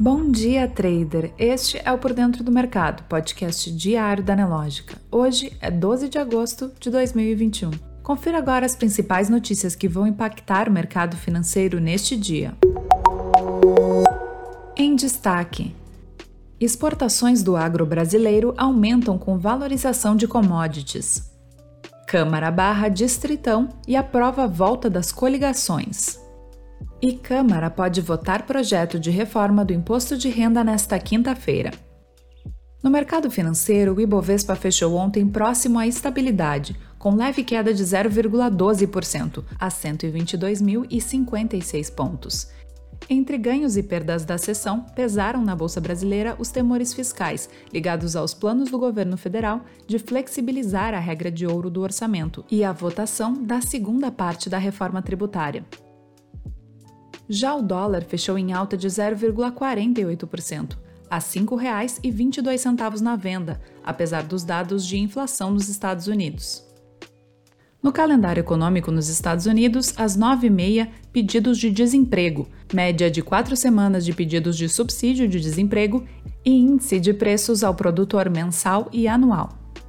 Bom dia, trader! Este é o Por Dentro do Mercado, podcast diário da Nelogica. Hoje é 12 de agosto de 2021. Confira agora as principais notícias que vão impactar o mercado financeiro neste dia. Em destaque: exportações do agro brasileiro aumentam com valorização de commodities. Câmara barra Distritão e aprova a volta das coligações. E Câmara pode votar projeto de reforma do imposto de renda nesta quinta-feira. No mercado financeiro, o Ibovespa fechou ontem próximo à estabilidade, com leve queda de 0,12%, a 122.056 pontos. Entre ganhos e perdas da sessão, pesaram na Bolsa Brasileira os temores fiscais, ligados aos planos do governo federal de flexibilizar a regra de ouro do orçamento e a votação da segunda parte da reforma tributária. Já o dólar fechou em alta de 0,48%, a R$ 5,22 na venda, apesar dos dados de inflação nos Estados Unidos. No calendário econômico nos Estados Unidos, às 9h30, pedidos de desemprego, média de 4 semanas de pedidos de subsídio de desemprego e índice de preços ao produtor mensal e anual.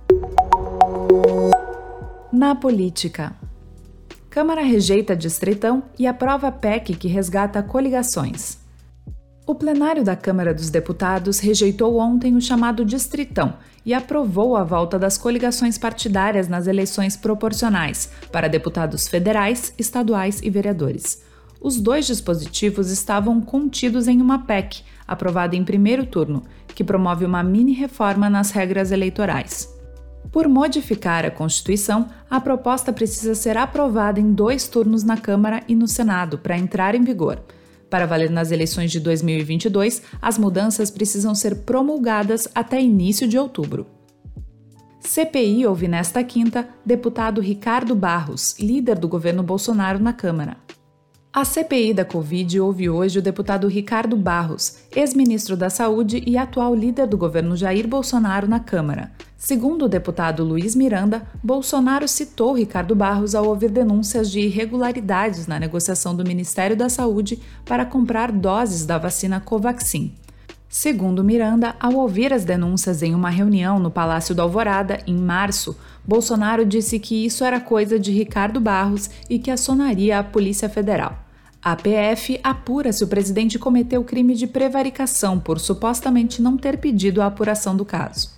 Na política: Câmara rejeita Distritão e aprova PEC que resgata coligações. O plenário da Câmara dos Deputados rejeitou ontem o chamado Distritão e aprovou a volta das coligações partidárias nas eleições proporcionais para deputados federais, estaduais e vereadores. Os dois dispositivos estavam contidos em uma PEC, aprovada em primeiro turno, que promove uma mini-reforma nas regras eleitorais. Por modificar a Constituição, a proposta precisa ser aprovada em 2 turnos na Câmara e no Senado para entrar em vigor. Para valer nas eleições de 2022, as mudanças precisam ser promulgadas até início de outubro. CPI ouve nesta quinta deputado Ricardo Barros, líder do governo Bolsonaro na Câmara. A CPI da Covid ouve hoje o deputado Ricardo Barros, ex-ministro da Saúde e atual líder do governo Jair Bolsonaro na Câmara. Segundo o deputado Luiz Miranda, Bolsonaro citou Ricardo Barros ao ouvir denúncias de irregularidades na negociação do Ministério da Saúde para comprar doses da vacina Covaxin. Segundo Miranda, ao ouvir as denúncias em uma reunião no Palácio do Alvorada, em março, Bolsonaro disse que isso era coisa de Ricardo Barros e que acionaria a Polícia Federal. A PF apura se o presidente cometeu crime de prevaricação por supostamente não ter pedido a apuração do caso.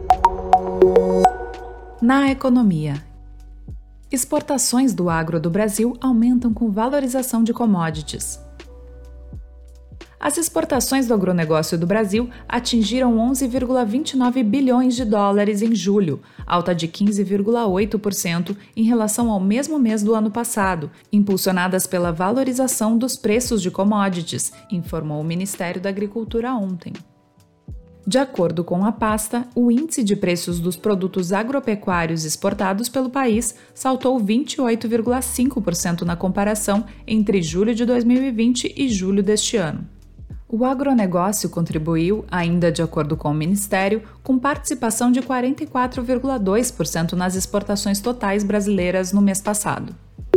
Na economia: exportações do agro do Brasil aumentam com valorização de commodities. As exportações do agronegócio do Brasil atingiram 11,29 bilhões de dólares em julho, alta de 15,8% em relação ao mesmo mês do ano passado, impulsionadas pela valorização dos preços de commodities, informou o Ministério da Agricultura ontem. De acordo com a pasta, o índice de preços dos produtos agropecuários exportados pelo país saltou 28,5% na comparação entre julho de 2020 e julho deste ano. O agronegócio contribuiu, ainda de acordo com o Ministério, com participação de 44,2% nas exportações totais brasileiras no mês passado.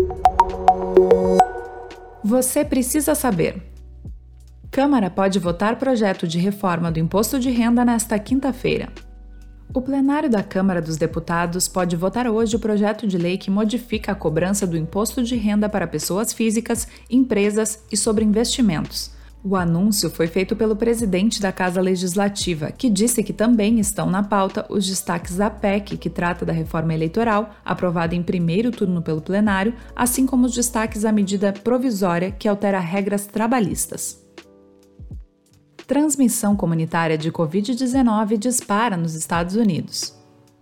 Você precisa saber: Câmara pode votar projeto de reforma do imposto de renda nesta quinta-feira. O plenário da Câmara dos Deputados pode votar hoje o projeto de lei que modifica a cobrança do imposto de renda para pessoas físicas, empresas e sobre investimentos. O anúncio foi feito pelo presidente da Casa Legislativa, que disse que também estão na pauta os destaques da PEC, que trata da reforma eleitoral, aprovada em primeiro turno pelo plenário, assim como os destaques à medida provisória que altera regras trabalhistas. Transmissão comunitária de Covid-19 dispara nos Estados Unidos.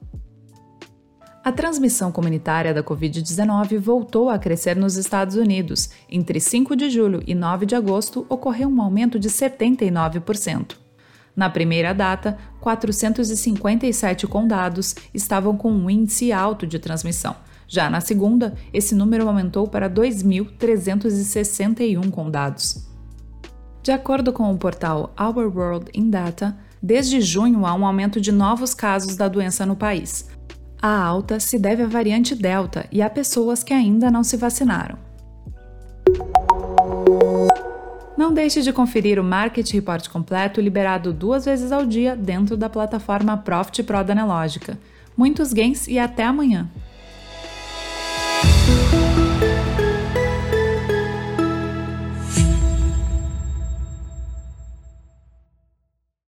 A transmissão comunitária da Covid-19 voltou a crescer nos Estados Unidos. Entre 5 de julho e 9 de agosto, ocorreu um aumento de 79%. Na primeira data, 457 condados estavam com um índice alto de transmissão. Já na segunda, esse número aumentou para 2.361 condados. De acordo com o portal Our World in Data, desde junho há um aumento de novos casos da doença no país. A alta se deve à variante Delta e a pessoas que ainda não se vacinaram. Não deixe de conferir o Market Report completo liberado 2 vezes ao dia dentro da plataforma Profit Pro da Nelogica. Muitos gains e até amanhã!